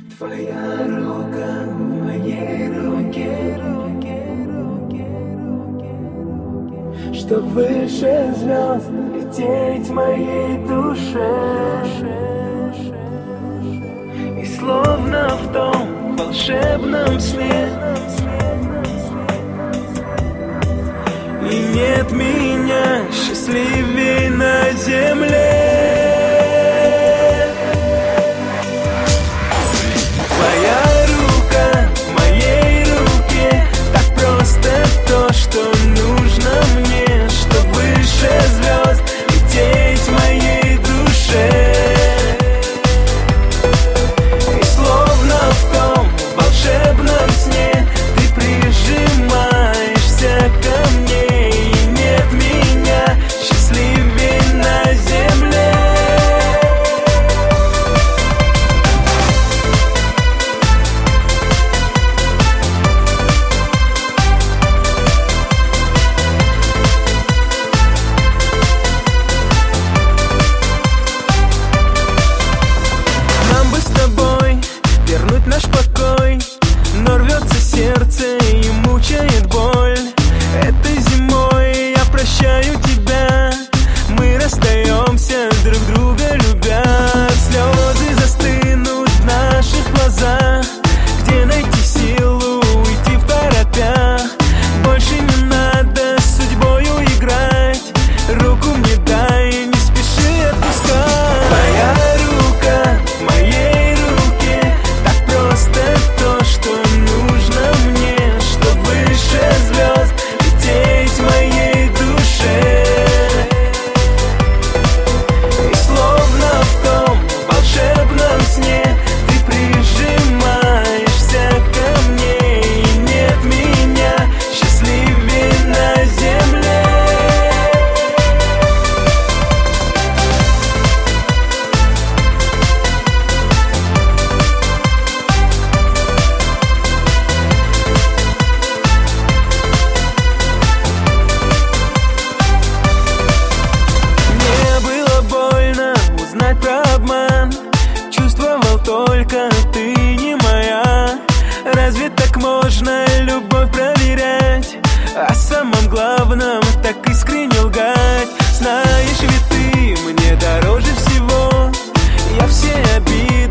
Твоя рука в моей руке, чтоб выше звезд лететь в моей душе. И словно в том волшебном сне и нет меня счастливей на земле. Твоя рука в моей руке, так просто то, что нужно мне, чтоб выше звезд лететь в моей душе. И словно в том волшебном сне ты прижимаешься ко мне, и нет меня счастливей на земле. Нам бы с тобой вернуть наш покой, но рвется сердце и мучает боль. Этой зимой я прощаю тебя, мы расстаемся, друг друга любя. Слезы застынут в наших глазах, где найти силу уйти в торопях. Больше не надо с судьбою играть, руку мне дай, не спеши отпускать. Твоя рука в моей руке, так просто то, что нужно мне, чтоб выше звезд лететь в моей душе. И словно в том волшебном сне ты прижимаешься ко мне, и нет меня счастливей на земле. Мне было больно узнать про обман, чувствовал только ты не моя. Разве так можно любовь проверять, о самом главном так искренне лгать? Знаешь ведь ты мне дороже всего, я все обиды